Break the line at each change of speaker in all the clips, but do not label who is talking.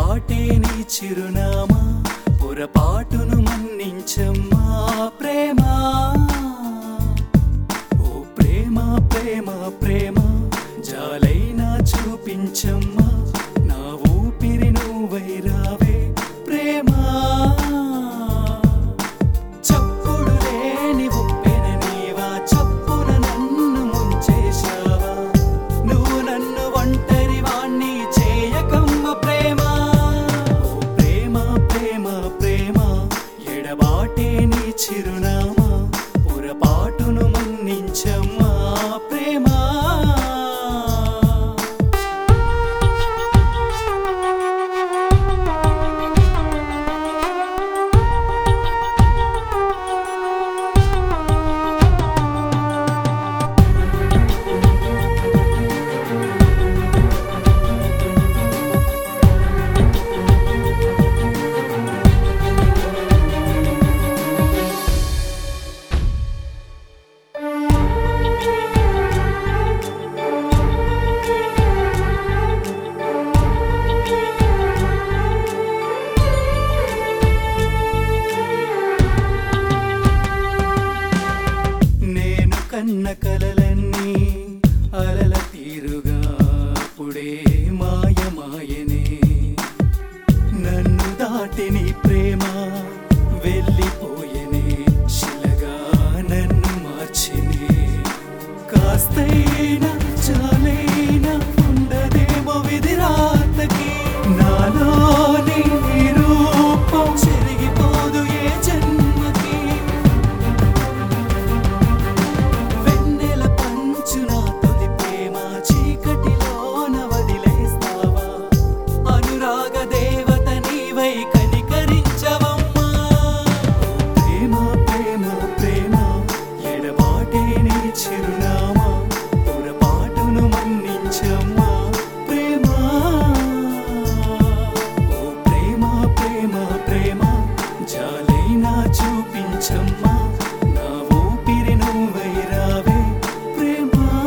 ఎడబాటే నీ చిరునామా పొరపాటును మన్నించమ్మా ప్రేమ ఓ ప్రేమ ప్రేమ ప్రేమ జాలైనా చూపించమ్మా నా ఊపిరి నువ్వై రావే ప్రేమ చప్పుడు లేని ఉప్పెన నీవా చప్పున నన్ను ముంచేశావా నువ్వు నన్ను ఒంటరి వాణ్ణి చేయకమ్మ ప్రేమ ఓ ప్రేమ ప్రేమ ప్రేమ ఎడబాటే నీ చిరునామా పొరపాటును మన్నించమ్మా ప్రేమ కన్న కలలన్నీ అలల తీరుగా పుడే మాయమాయనే నన్ను దాటి నీ ప్రేమ వెళ్ళిపోయనే శిలగా నన్ను మార్చినే కాస్తైనా చాలైనా ఉండదేమో విధి రాతకి నాలోని రూపం చెరిగిపోదు ఏ జన్మకి కనికరించవమ్మా ప్రేమ ప్రేమ ప్రేమ ఎడబాటే నీ చిరునామా పొరపాటును మన్నించమ్మా ప్రేమ ఓ ప్రేమ ప్రేమ ప్రేమ జాలైనా చూపించమ్మా నా ఊపిరి నువ్వై రావే ప్రేమ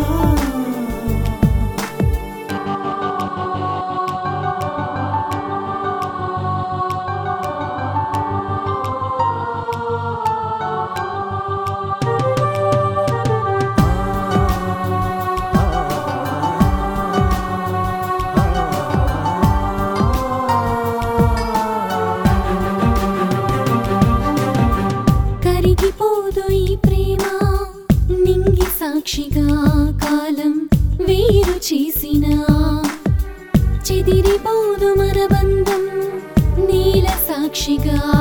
కరిగిపోదు ఈ ప్రేమ నింగి సాక్షిగా కాలం వేరు చేసిన చెదిరిపోదు మన బంధం నీల సాక్షిగా